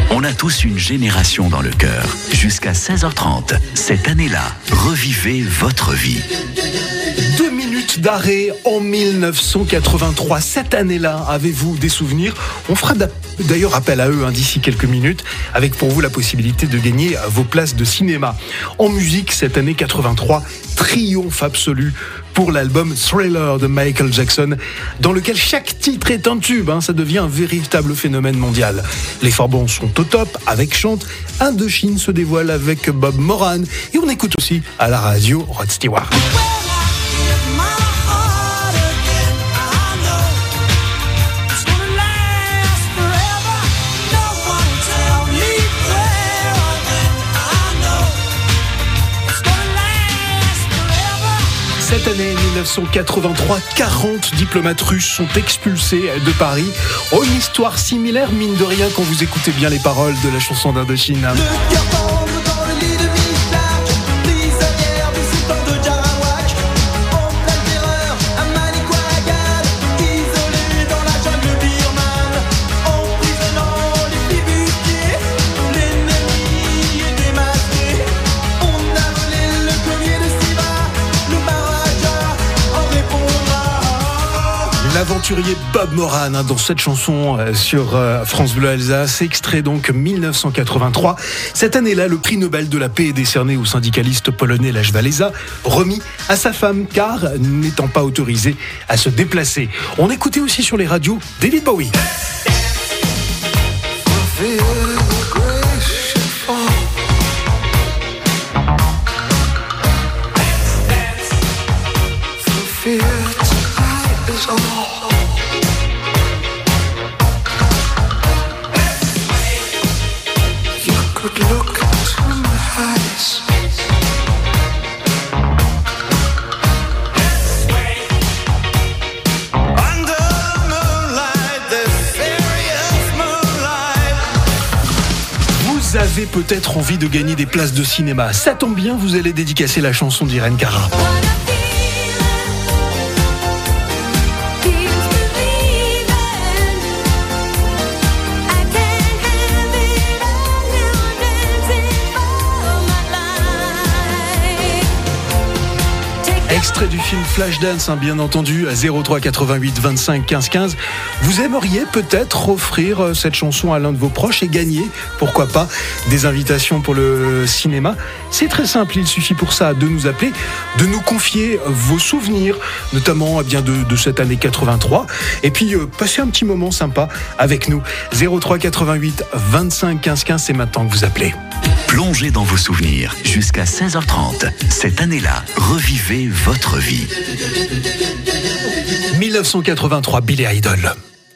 On a tous une génération dans le cœur. Jusqu'à 16h30, cette année-là, revivez votre vie. 2 minutes d'arrêt en 1983. Cette année-là, avez-vous des souvenirs? On fera d'ailleurs appel à eux d'ici quelques minutes, avec pour vous la possibilité de gagner vos places de cinéma. En musique, cette année 83, triomphe absolu pour l'album Thriller de Michael Jackson, dans lequel chaque titre est un tube. Ça devient un véritable phénomène mondial. Les Forbans sont au top avec Chante. Indochine se dévoile avec Bob Moran. Et on écoute aussi à la radio Rod Stewart. Cette année 1983, 40 diplomates russes sont expulsés de Paris. Oh, une histoire similaire, mine de rien, quand vous écoutez bien les paroles de la chanson d'Indochine. L'aventurier Bob Moran dans cette chanson sur France Bleu Alsace, extrait donc 1983. Cette année-là, le prix Nobel de la paix est décerné au syndicaliste polonais Lech Walesa, remis à sa femme car n'étant pas autorisé à se déplacer. On écoutait aussi sur les radios David Bowie. Vous avez peut-être envie de gagner des places de cinéma. Ça tombe bien, vous allez dédicacer la chanson d'Irène Cara. Extrait du film Flashdance, bien entendu, à 03 88 25 15 15. Vous aimeriez peut-être offrir cette chanson à l'un de vos proches et gagner, pourquoi pas, des invitations pour le cinéma. C'est très simple, il suffit pour ça de nous appeler, de nous confier vos souvenirs, notamment de cette année 83, et puis passer un petit moment sympa avec nous. 03 88 25 15 15, c'est maintenant que vous appelez. Plongez dans vos souvenirs jusqu'à 16h30. Cette année-là, revivez votre vie. 1983, Billy Idol.